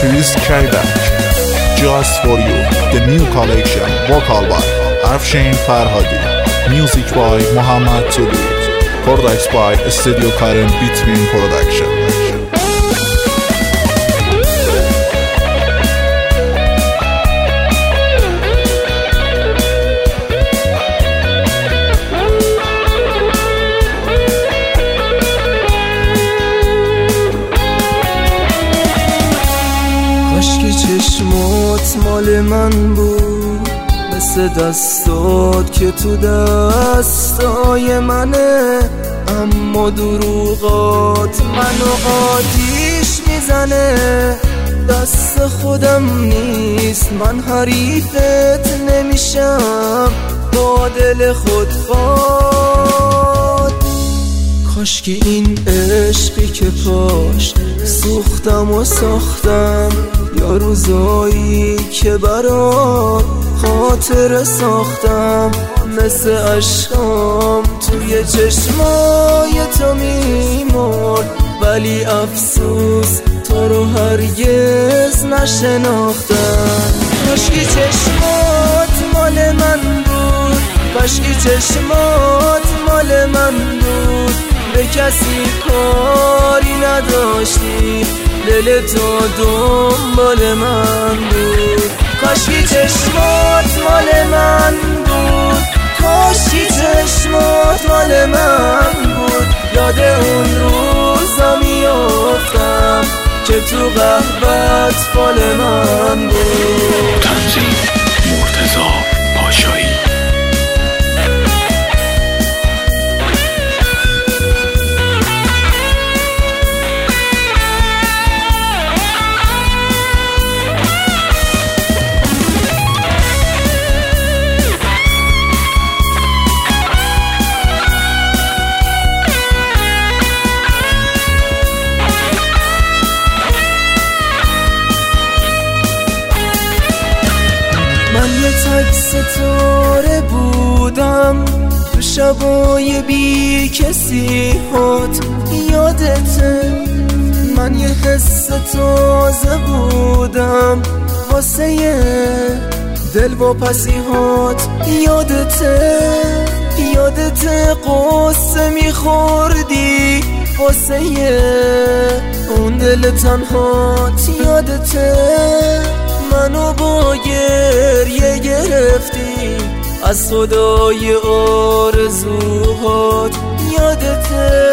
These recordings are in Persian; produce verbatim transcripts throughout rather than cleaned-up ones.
Chris Kaidak. Just for you, the new collection, vocal by Afshin Farhadi, music by Muhammad Tuli, products by Studio Karen Between Production. کاشکی چشمات مال من بود، مثل دستات که تو دستای منه، اما دروغات منو آتیش میزنه. دست خودم نیست، من حریفت نمیشم با دل خود خواد. کاشکی این عشقی که پاش سوختم و ساختم، یا روزایی که برات خاطر ساختم، مثل عشقام توی چشمای تو میمرد، ولی افسوس تو رو هرگز نشناختم. کاشکی چشمات مال من بود، کاشکی چشمات مال من بود، به کسی کاری نداشتی، دل تو دنبال من بود. کاشکی چشمات مال من بود، کاشکی چشمات مال من بود، یاد اون روزا میافتم که تو قهوه‌ت فال من بود. تنظیم مرتضی پاشایی. من یه تک ستاره بودم تو شبای بی کسی هات، یادته؟ من یه حس تازه بودم واسه دل و پسیهات، یادته؟ یادته قصه میخوردی واسه اون دل تنهات، یادته؟ منو با گریه گرفتی از خدای آرزوهات، یادته؟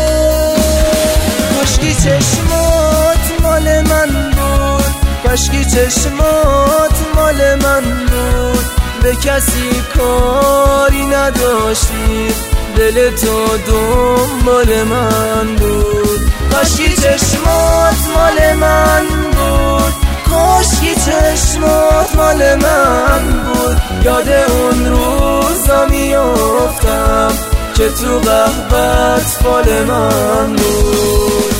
کاشکی چشمات مال من بود، کاشکی چشمات مال من بود، به کسی کاری نداشتی، دل تو دنبال من بود. کاشکی چشمات مال من بود، کاشکی چشمات مال من بود، یاد اون روزا میافتم که تو قهوه‌ت فال من بود.